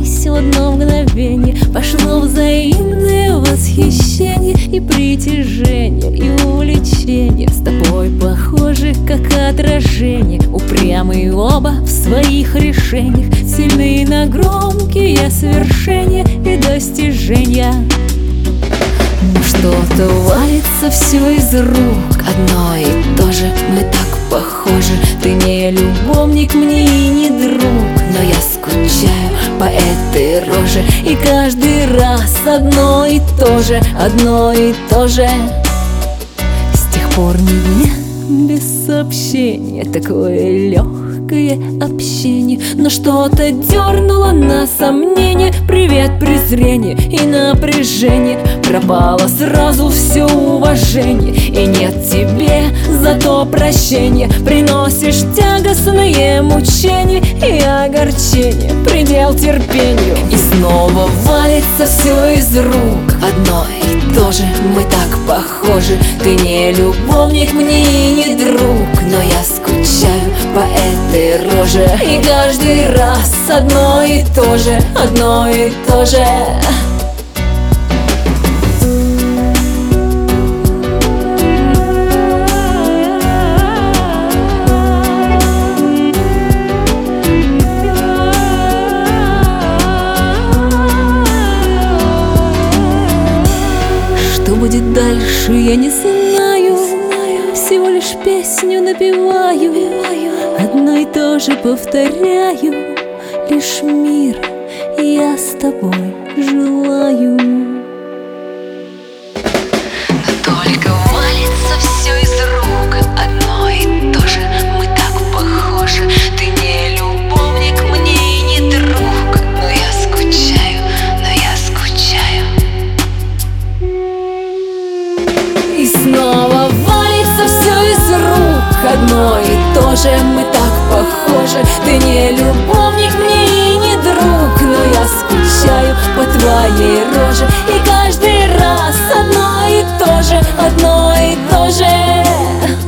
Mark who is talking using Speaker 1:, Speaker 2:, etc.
Speaker 1: расстались в одно мгновение. Пошло взаимное восхищение и притяжение, и увлечение. С тобой похожи, как отражение, упрямые оба в своих решениях, сильные на громкие свершения и достижения. Но что-то валится все из рук, одно и то же, мы так похожи. Ты не любовник мне и не друг, но я скучаю по этой роже. И каждый раз одно и то же, одно и то же. С тех пор ни дня без сообщения, такое легкое общение. Но что-то дернуло на сомнение, привет, презрение и напряжение. Пропало сразу все уважение, и нет тебе зато прощения. Приносишь тягостные мучения и огорчение, предел терпению. И снова валится все из рук, одно и то же, мы так похожи. Ты не любовник мне и не друг, но я скучаю по этой роже. И каждый раз одно и то же, одно и то же. Что будет дальше, я не знаю, всего лишь песню напеваю, одно и то же повторяю, лишь мир я с тобой желаю.
Speaker 2: Но только валится все из рук, одно и то же, мы так похожи. Ты не любовник мне и не друг, но я скучаю, но я скучаю.
Speaker 1: И снова валится все из рук, одно и то же, мы так похожи. Ты не любовник мне и не друг, но я скучаю по твоей роже. И каждый раз одно и то же, одно и то же.